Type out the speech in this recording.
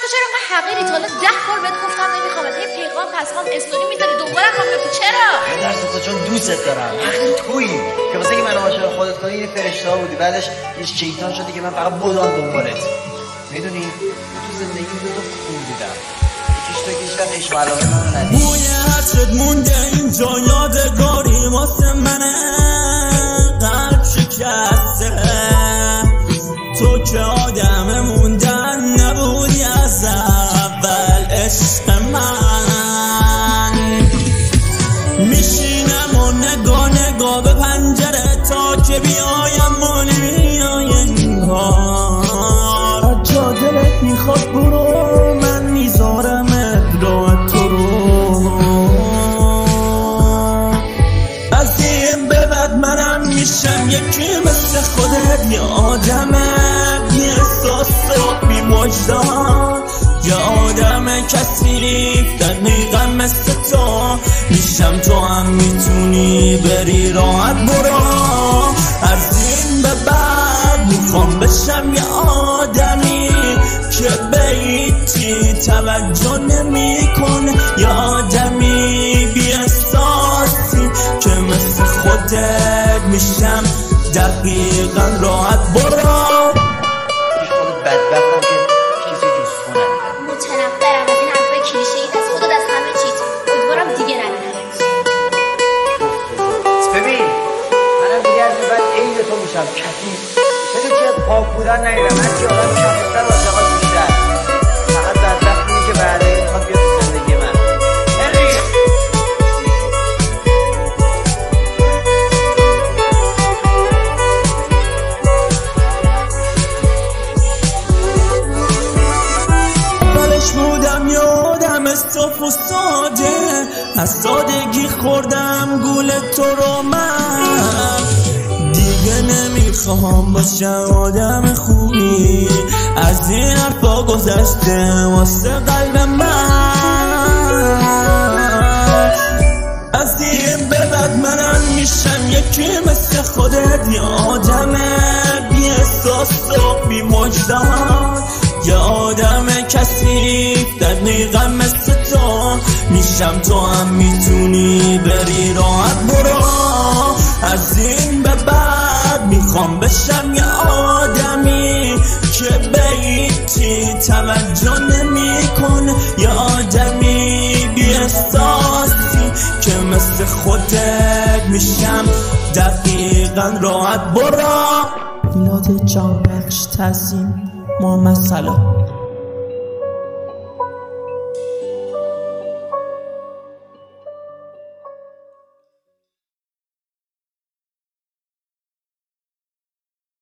چرا انقدر حقیری؟ تا حالا 10 بار بهت گفتم نمیخوامت، هی پیغام پسخام استوری میذاری دنبالم هم میگی چرا؟ پدر تو چون دوستت دارم. حقیر تویی که واسه اینکه منو عاشق خودت کنی این فرشته ها بودی، بعدش یه شیطان شدی که من فقط بودم دنبالت. میدونی تو زندگی تو خوب دیدم، یکیش تو یکیش وقت عشق و علاقه من ندید. بوی حسرت مونده اینجا یادگاری واسه منه، قلب شکسته تو که آدم موندن نبودی از اول عشق من. میشینم و نگاه به پنجره تا که بیایم و نمیای انگار. هر جا دلت میخواد برو، من میذارم راه تو رو. از این به بعد منم میشم یکی مثل خودت، یه آدمه بی احساس و بی وجدان، یه آدم کثیف دقیقا مثل تو میشم. تو هم میتونی بری راحت برو. از این به بعد میخوام بشم یه آدمی که بیتی توجه نمی کنه، یه آدمی بی احساسی که مثل خودت میشم دقیقا راحت برو. خود بدبختم که کسی دوست کنم. متنفرم از این حرفای کلیشه‌ای، از خودت، از همه چیز. امیدوارم دیگه نبینمت. ببین منم دیگه از این بعد عین تو میشم، کثیف. چرا که از پاک بودن نگیرم، من که آدم کثیف‌تر و عاشقات بیشتر. فقط بدبخت اینه که بعد این میخواد بیاد تو زندگی من. بودم یادم استاف و ساده، از سادگی خوردم گول تو رو. من دیگه نمیخوام باشم آدم خوبی، از این حرفا گذشته واسه قلب من. از این به بعد منم میشم یکی مثل خودت، یه آدم بی احساس و بی وجدان، یه آدم کثیف دقیقا مثل تو میشم. تو هم میتونی بری راحت برو. از این به بعد میخوام بشم یه آدمی که بیتی توجه نمی کنه، یه آدمی بی احساسی که مثل خودت میشم دقیقا راحت برو. میلاد جان بخش تعظیم محمد سلام.